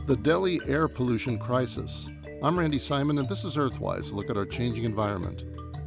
The Delhi air pollution crisis. I'm Randy Simon, and this is Earthwise, a look at our changing environment.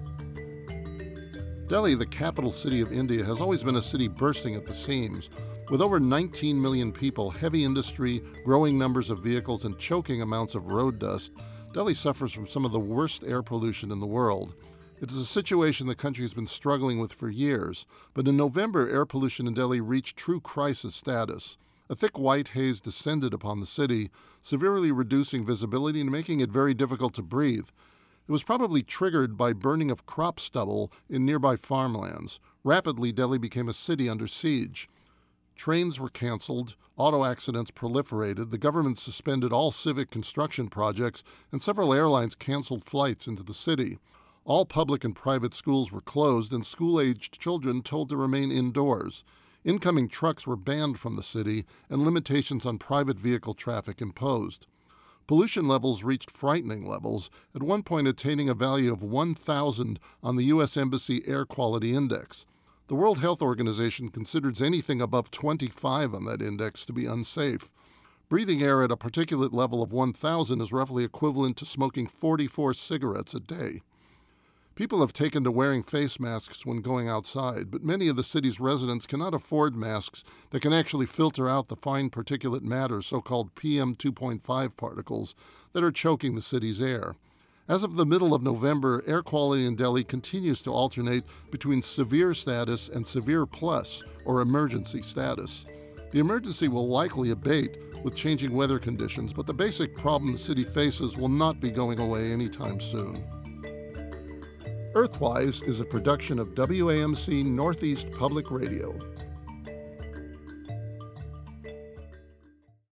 Delhi, the capital city of India, has always been a city bursting at the seams. With over 19 million people, heavy industry, growing numbers of vehicles, and choking amounts of road dust, Delhi suffers from some of the worst air pollution in the world. It is a situation the country has been struggling with for years, but in November, air pollution in Delhi reached true crisis status. A thick white haze descended upon the city, severely reducing visibility and making it very difficult to breathe. It was probably triggered by burning of crop stubble in nearby farmlands. Rapidly, Delhi became a city under siege. Trains were canceled, auto accidents proliferated, the government suspended all civic construction projects, and several airlines canceled flights into the city. All public and private schools were closed, and school-aged children told to remain indoors. Incoming trucks were banned from the city, and limitations on private vehicle traffic imposed. Pollution levels reached frightening levels, at one point attaining a value of 1,000 on the U.S. Embassy Air Quality Index. The World Health Organization considers anything above 25 on that index to be unsafe. Breathing air at a particulate level of 1,000 is roughly equivalent to smoking 44 cigarettes a day. People have taken to wearing face masks when going outside, but many of the city's residents cannot afford masks that can actually filter out the fine particulate matter, so-called PM 2.5 particles, that are choking the city's air. As of the middle of November, air quality in Delhi continues to alternate between severe status and severe plus, or emergency status. The emergency will likely abate with changing weather conditions, but the basic problem the city faces will not be going away anytime soon. Earthwise is a production of WAMC Northeast Public Radio.